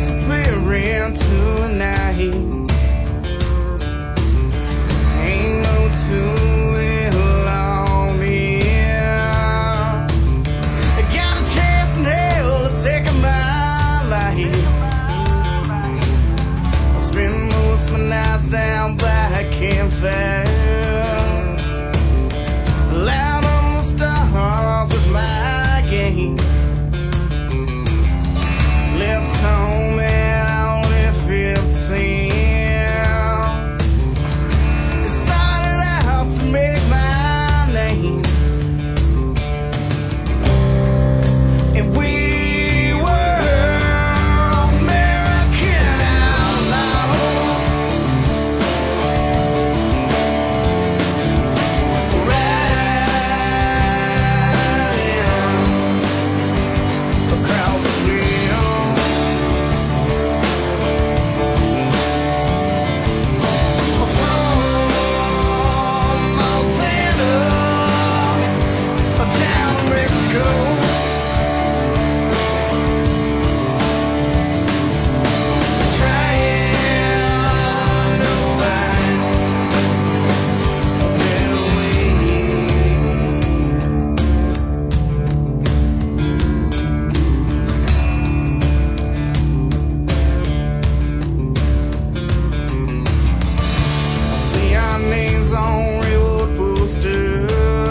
disappearing tonight. Ain't no two-wheel on here. I got a chance in hell to take my life. I spend most of my nights down by a campfire, loud on the stars with my game. Left home at only 15. It started out to make my name, and we were American outlaws, riding across the field. Down in Mexico, trying to find a better way. I see our names on railroad posters.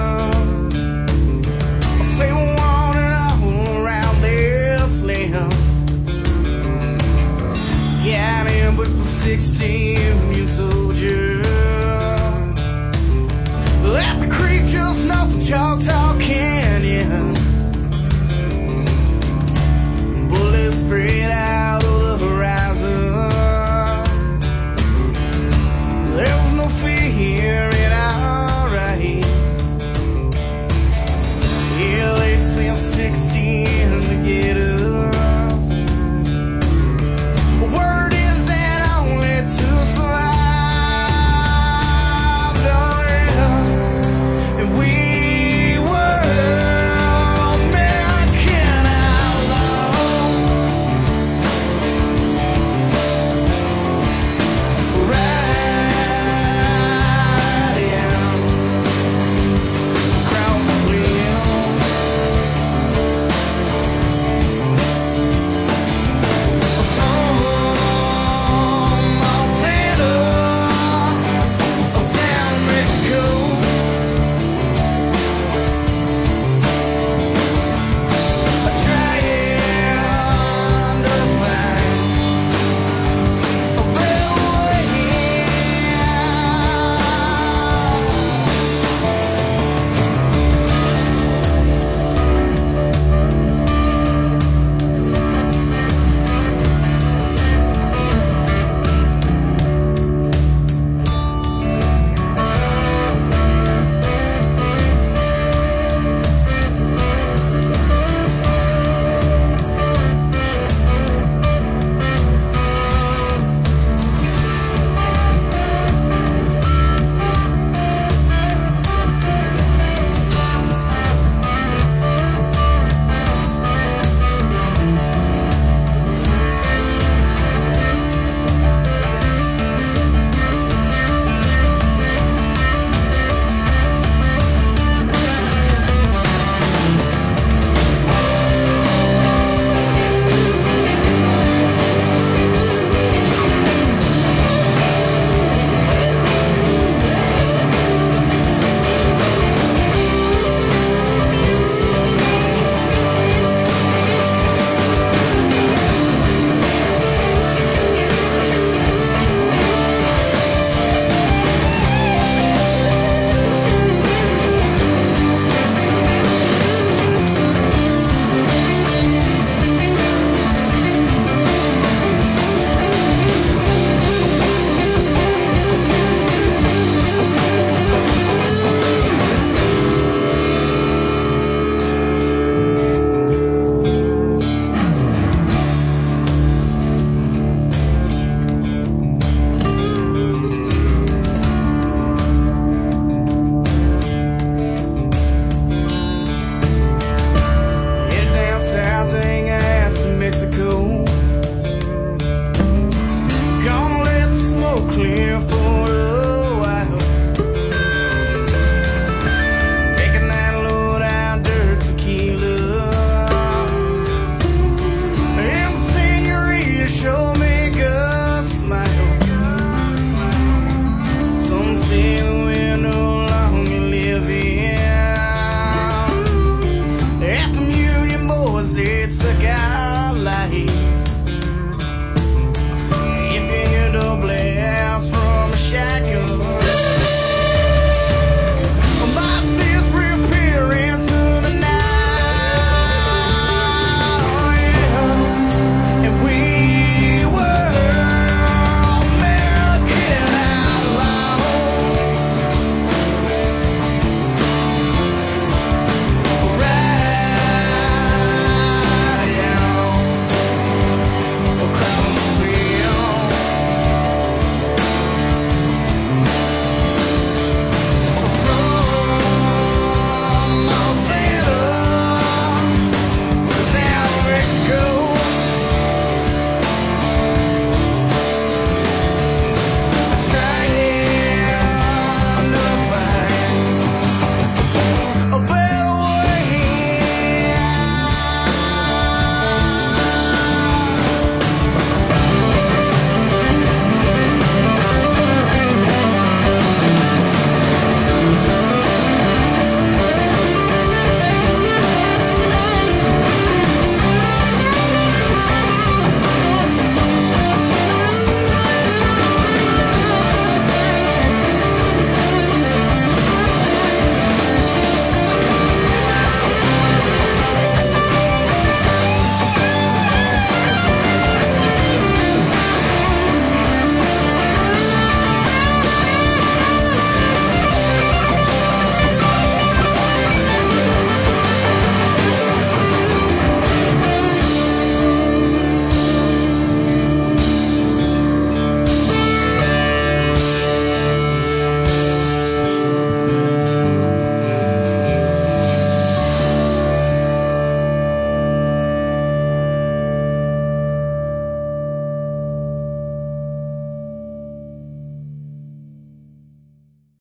Say we want it all around this land. Got ambushed for 16 years.